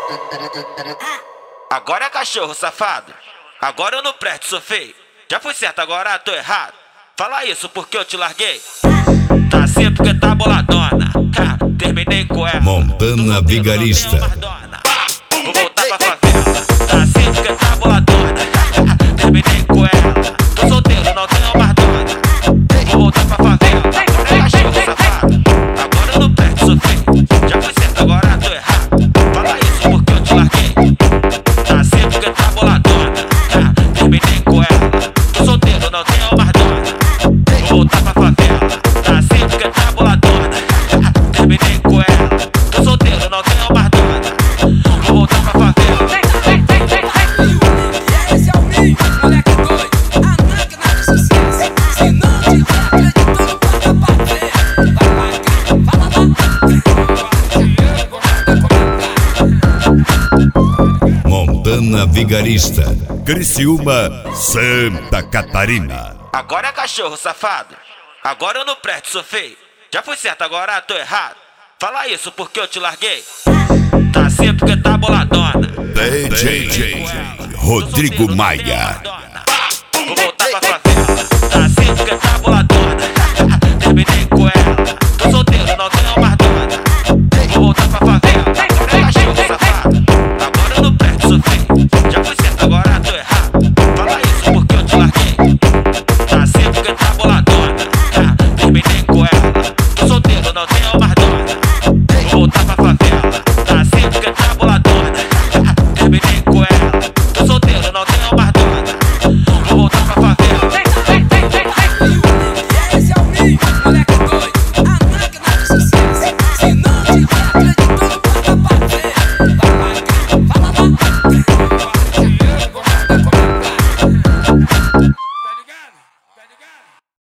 Agora é cachorro safado. Agora eu não presto, sou feio. Já fui certo, agora tô errado. Fala isso porque eu te larguei. Tá assim porque tá boladona. Terminei com ela. Montana Vigarista. Vou voltar pra favela. Tá assim porque tá boladona. Terminei com ela. Tô solteiro, não tenho mais dona. Vou voltar pra favela. Agora é cachorro safado. Agora eu não presto, sou feio. Já fui certo, agora tô errado. Fala isso porque eu te larguei. Tá assim porque tá boladona. Terminei com ela. Tô solteiro, não tenho mais dona. Vou voltar pra favela. Tá assim porque tá boladona. Terminei com ela. Tô solteiro, não tenho mais dona. Vou voltar pra favela. Esse é o mim, moleque doido. Arranca na sucesso. Se não tiver acreditando, bota pra ver. Vai cá, fala lá. Montana Vigarista. Criciúma, Santa Catarina. Agora é cachorro safado. Agora eu não presto, sou feio. Já fui certo, agora tô errado. Fala isso porque eu te larguei. Tá assim porque tá boladona. DJ Rodrigo Maia.